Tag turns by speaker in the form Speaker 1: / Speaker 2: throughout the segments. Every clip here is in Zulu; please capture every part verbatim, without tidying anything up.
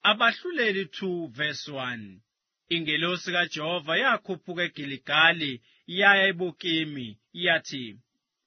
Speaker 1: Abahluleli two verse one. Ingelosi kaJehova yakhuphuka eGiligali yaya eBokimi yathi,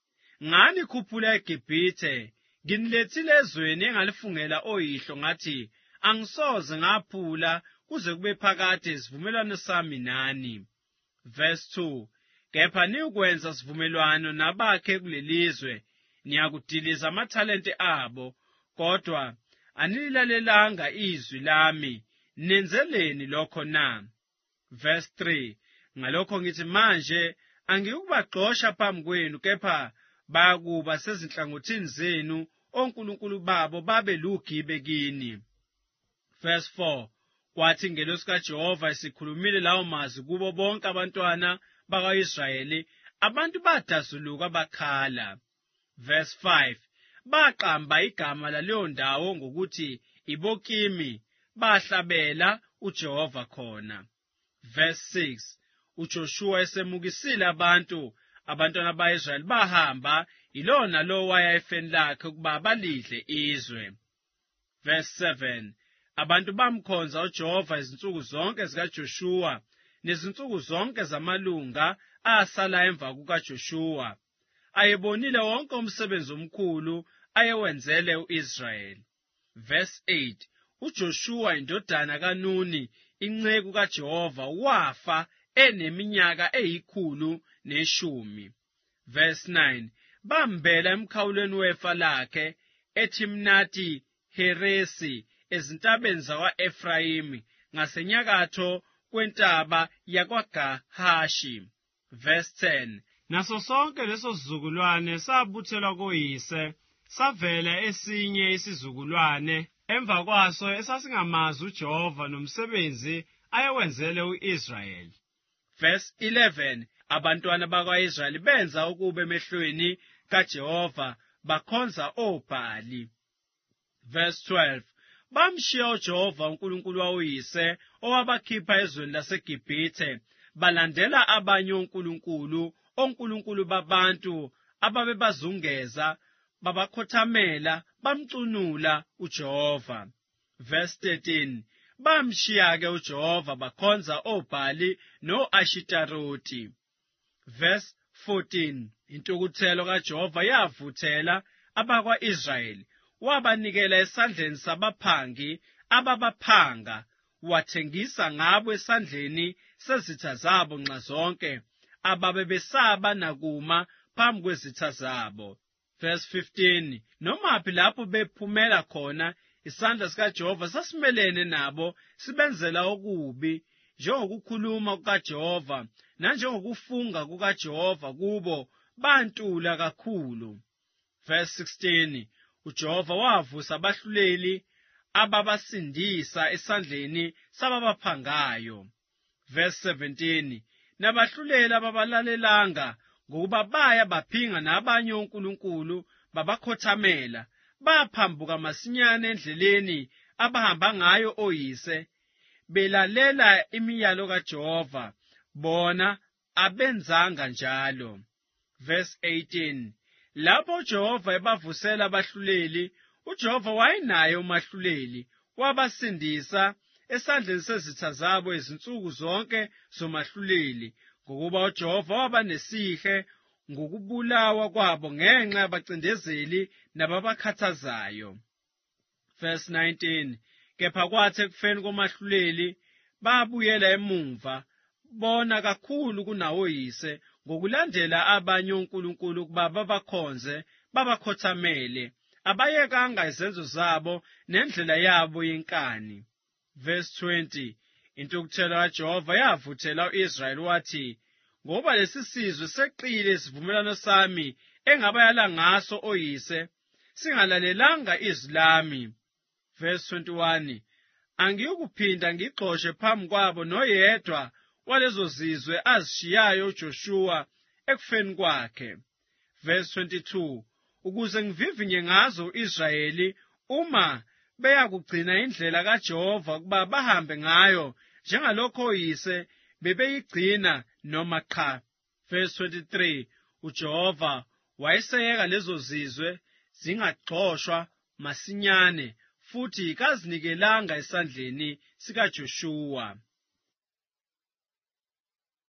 Speaker 1: ngani khuphula eGibhithe, nginilethile ezweni engalifungela oyihlo ngathi angisoze ngaphula kuze kube phakade isivumelwano sami nani. Verse two. Kepha niyukwenza sivumelwano nabakhe kulelizwe, niyakudiliza amathalente abo, kodwa anilalelanga izwi lami, nenzeleni lokho na? Verse three. Ngalokho ngithi manje angiyukubaxosha phambi kwenu, kepha bayakuba sezinhlangothini zenu onkulunkulu babo babe lugibe kini. Verse four. Kwathi ingelosi kaJehova isikhulumile lawo mazwi kubo bonke abantwana baka-Israyeli, abantu badazuluka bakhala. Verse five. Baqamba igama laleyo ndawo ngokuthi iBokimi, bahlabela uJehova khona. Verse six. uJoshua esemukisile abantu, abantwana baka-Israyeli bahamba, ilona lo waya efeni lakhe ukuba balidle izwe. Verse seven. Abantu bamkhonza uJehova izinsuku zonke zikaJoshua, nezinsuku zonke zamalunga asala emva kukaJoshua, ayebonile wonke umsebenzi omkhulu ayewenzele u-Israyeli. Verse eight. uJoshua indodana kaNuni, inceku kaJehova, wafa eneminyaka eyikhulu neshumi. Verse nine. Bambela emkhawulweni wefa lakhe eTimnathi Heresi ezintabeni zakwa-Efrayimi ngasenyakatho kwentaba yakwaGahashi. Verse ten. Naso sonke leso sizukulwane sabuthelwa koyise, savela esinye isizukulwane emva kwaso esasingamazi uJehova nomsebenzi ayewenzele u-Israyeli. Verse eleven. Abantwana bakwa-Israyeli benza okubi emehlweni kaJehova, bakhonza oBhali. Verse twelve. Bamshiya uJehova uNkulunkulu wawuyise owabakhipha ezweni laseGibhithe, balandela abanye onkulunkulu, onkulunkulu babantu ababebazungeza, babakhothamela, bamcunula uJehova. Verse thirteen. Bamshiya-ke uJehova bakhonza oBhali no-Ashitaroti. Verse fourteen. Intukuthelo kaJehova yavuthela abakwa-Israyeli, wabanikela esandleni sabaphangi ababaphanga, wathengisa ngabo esandleni sezitha zabo nxa zonke, ababebesaba nakuma phambi kwezitha zabo. Verse fifteen. Nomaphi lapho bephumela khona, isandla sikaJehova sasimelene nabo, sibenzela okubi, njengokukhuluma kukaJehova nanjengokufunga kukaJehova kubo, bantula kakhulu. Verse sixteen. uJehova wavusa abahluleli ababasindisa esandleni sababaphangayo. Verse seventeen. Nabahluleli ababalalelanga ngokuba baya baphinga nabanye onkulunkulu, babakhothamela, baphambuka masinyane endleleni abahamba ngayo oyise, belalela imiyalo kaJehova, bona abenzanga njalo. Verse eighteen. Lapho uJehova ebavusela abahluleli, uJehova wayenaye umahluleli, wabasindisa esandleni sezitha zabo izinsuku zonke zomahluleli, ngokuba uJehova waba nesihe ngokubulawa kwabo ngenxa yabacindezeli nababakhathazayo. Verse nineteen. Kepha kwathi ekufeni komahluleli, babuyela emumva, bona kakhulu kunawoyise, ngokulandela abanye onkulunkulu ukuba babakhonze, babakhothamele, abayekanga izenzo zabo nendlela yabo yenkani. Verse twenty. Intukuthelo kaJehova yavuthela u-Israyeli wathi, ngoba lesi sizwe seqile isivumelwano sami engabayala ngaso oyise, singalalelanga izwi lami. Verse twenty-one. Angiyukuphinda ngixoshe phambi kwabo noyedwa walezo zizwe azishiyayo uJoshua ekufeni kwakhe. Verse twenty-two. Ukuze ngivivinye ngazo u-Israyeli uma beyakugcina indlela kaJehova ukuba bahambe ngayo, njengalokho oyise bebeyigcina noma cha. Verse twenty-three. UJehova wayeseyeka lezo zizwe zingagxoshwa masinyane, futhi kazinikelanga esandleni sikaJoshuwa.